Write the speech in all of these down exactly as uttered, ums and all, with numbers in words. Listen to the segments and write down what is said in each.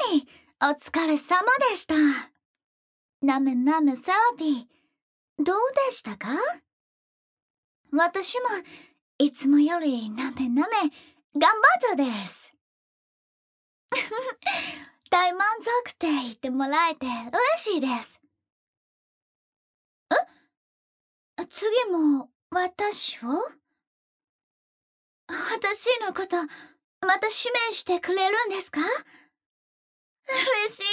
い、お疲れ様でした。なめなめサービー、どうでしたか？私もいつもよりなめなめ頑張ったです。大満足って言ってもらえて嬉しいです。え？次も私を？私のことまた指名してくれるんですか？嬉しい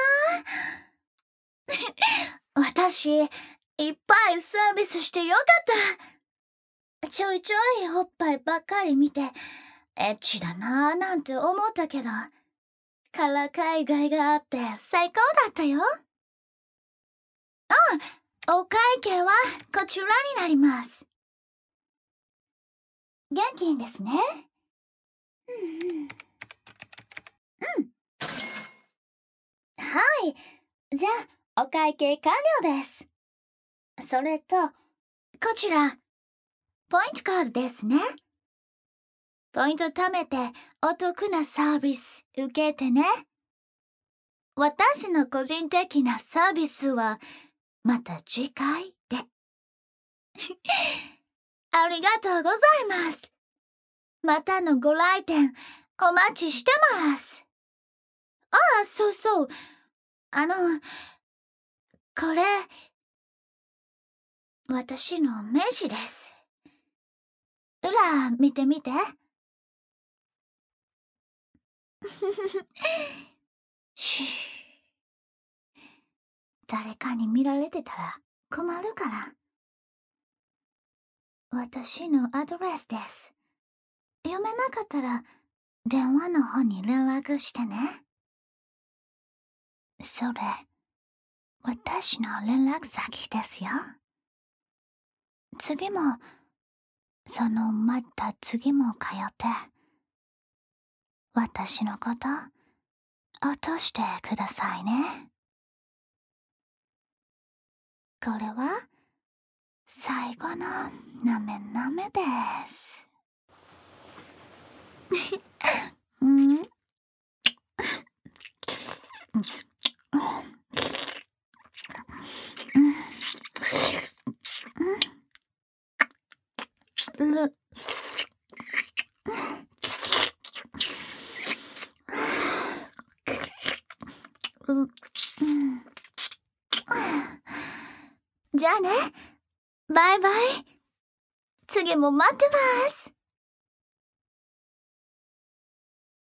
なぁ。私、いっぱいサービスしてよかった。ちょいちょいおっぱいばっかり見て、エッチだなぁなんて思ったけど、からかいがいがあって最高だったよ。あ、お会計はこちらになります。元気ですね。うんうん。うん。はい。じゃあ、お会計完了です。それと、こちら、ポイントカードですね。ポイント貯めてお得なサービス受けてね。私の個人的なサービスはまた次回で。ありがとうございます。またのご来店お待ちしてます。ああ、そうそう。あの、これ、私の名刺です。裏見てみて。シュー。誰かに見られてたら困るから。私のアドレスです。読めなかったら電話の方に連絡してね。それ、私の連絡先ですよ。次も、そのまた次も通って、私のこと落としてくださいね。これは最後のなめなめです。うんるうん、じゃあね、バイバイ。次も待ってます。